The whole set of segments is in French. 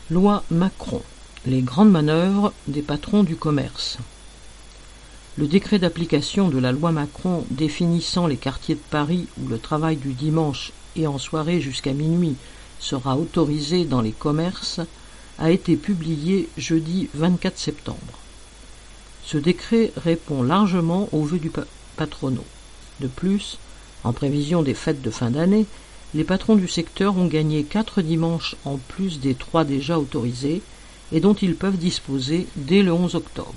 Loi Macron. Les grandes manœuvres des patrons du commerce. Le décret d'application de la loi Macron définissant les quartiers de Paris où le travail du dimanche et en soirée jusqu'à minuit sera autorisé dans les commerces a été publié jeudi 24 septembre. Ce décret répond largement aux vœux du patronat. De plus, en prévision des fêtes de fin d'année, les patrons du secteur ont gagné 4 dimanches en plus des 3 déjà autorisés et dont ils peuvent disposer dès le 11 octobre.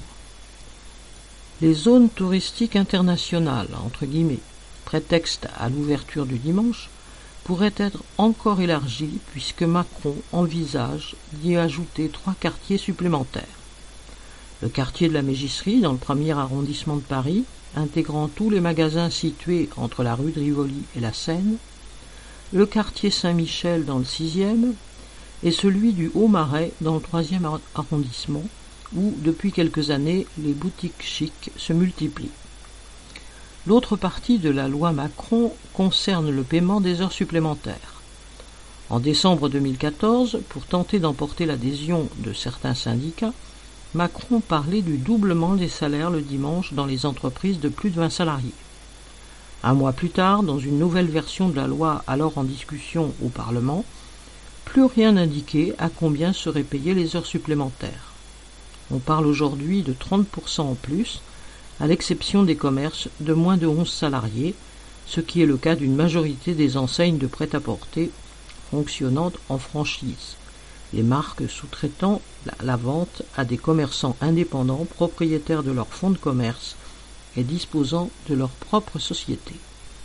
Les zones touristiques internationales, entre guillemets, prétexte à l'ouverture du dimanche, pourraient être encore élargies puisque Macron envisage d'y ajouter 3 quartiers supplémentaires. Le quartier de la Mégisserie, dans le 1er arrondissement de Paris, intégrant tous les magasins situés entre la rue de Rivoli et la Seine, le quartier Saint-Michel dans le 6e et celui du Haut-Marais dans le 3e arrondissement, où, depuis quelques années, les boutiques chics se multiplient. L'autre partie de la loi Macron concerne le paiement des heures supplémentaires. En décembre 2014, pour tenter d'emporter l'adhésion de certains syndicats, Macron parlait du doublement des salaires le dimanche dans les entreprises de plus de 20 salariés. Un mois plus tard, dans une nouvelle version de la loi alors en discussion au Parlement, plus rien n'indiquait à combien seraient payées les heures supplémentaires. On parle aujourd'hui de 30% en plus, à l'exception des commerces de moins de 11 salariés, ce qui est le cas d'une majorité des enseignes de prêt-à-porter fonctionnant en franchise, les marques sous-traitant la vente à des commerçants indépendants propriétaires de leur fonds de commerce et disposant de leur propre société.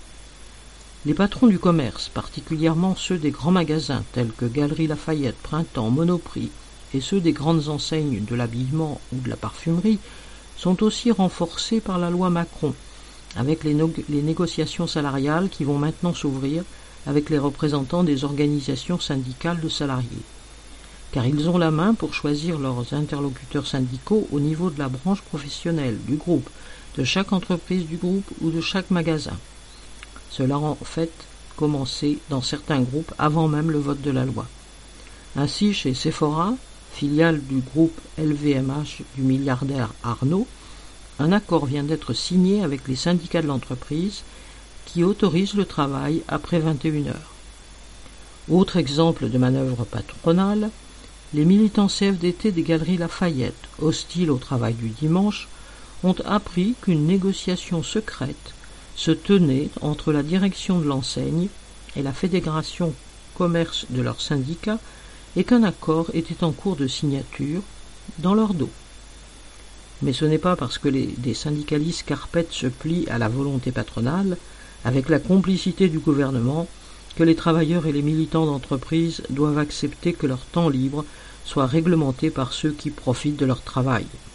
Les patrons du commerce, particulièrement ceux des grands magasins tels que Galeries Lafayette, Printemps, Monoprix et ceux des grandes enseignes de l'habillement ou de la parfumerie, sont aussi renforcés par la loi Macron, avec les négociations salariales qui vont maintenant s'ouvrir avec les représentants des organisations syndicales de salariés. Car ils ont la main pour choisir leurs interlocuteurs syndicaux au niveau de la branche professionnelle, du groupe, de chaque entreprise du groupe ou de chaque magasin. Cela a en fait commencé dans certains groupes avant même le vote de la loi. Ainsi, chez Sephora, filiale du groupe LVMH du milliardaire Arnault, un accord vient d'être signé avec les syndicats de l'entreprise qui autorise le travail après 21 heures. Autre exemple de manœuvre patronale, les militants CFDT des Galeries Lafayette, hostiles au travail du dimanche, ont appris qu'une négociation secrète se tenait entre la direction de l'enseigne et la fédération commerce de leur syndicat et qu'un accord était en cours de signature dans leur dos. Mais ce n'est pas parce que des syndicalistes carpètes se plient à la volonté patronale, avec la complicité du gouvernement, que les travailleurs et les militants d'entreprise doivent accepter que leur temps libre soit réglementé par ceux qui profitent de leur travail.